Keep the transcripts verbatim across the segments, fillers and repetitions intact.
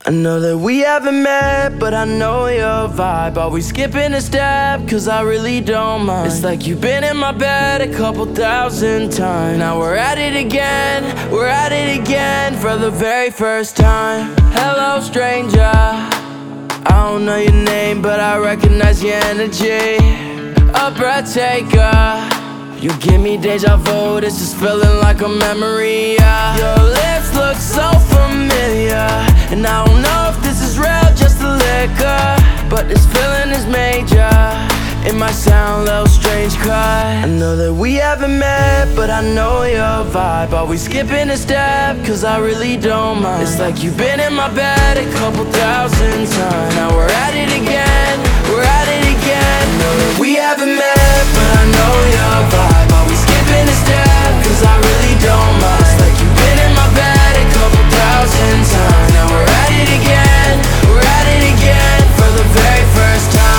I know that we haven't met, but I know your vibe. Always skipping a step, cause I really don't mind. It's like you've been in my bed a couple thousand times. Now we're at it again, we're at it again for the very first time. Hello stranger, I don't know your name, but I recognize your energy. A breath taker, you give me deja vu, this is feeling like a memory, yeah. Your lips look so familiar, and I don't know if this is real, just a liquor, but this feeling is major. It might sound a little strange, cause I know that we haven't met, but I know your vibe. Always skipping a step, cause I really don't mind. It's like you've been in my bed a couple thousand times. Now we're at it again, we're at it again. I know that we haven't met, but I know your vibe. Always skipping a step, cause I really don't mind. It's like you've been in my bed a couple thousand times. Now we're at it again, we're at it again for the very first time.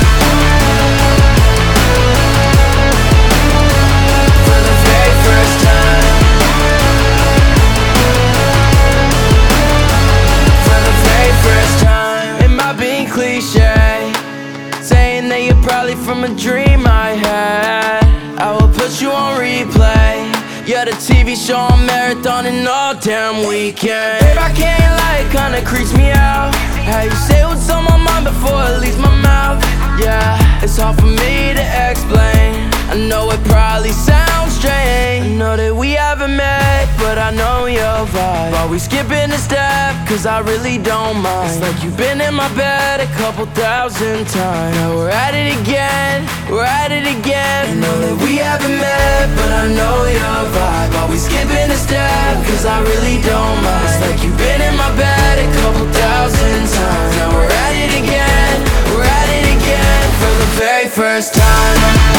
Cliche, saying that you're probably from a dream I had. I will put you on replay. You're the T V show on marathoning all damn weekend. Babe, I can't lie, it kinda creeps me out how you say what's on my mind before it leaves my mouth. Yeah, it's hard for me to explain. I know it probably sounds strange. I know that we haven't met, but I know your vibe. Always skipping a step, cause I really don't mind. It's like you've been in my bed a couple thousand times. Now we're at it again, we're at it again. I know that we haven't met, but I know your vibe. Always skipping a step, cause I really don't mind. It's like you've been in my bed a couple thousand times. Now we're at it again, we're at it again for the very first time.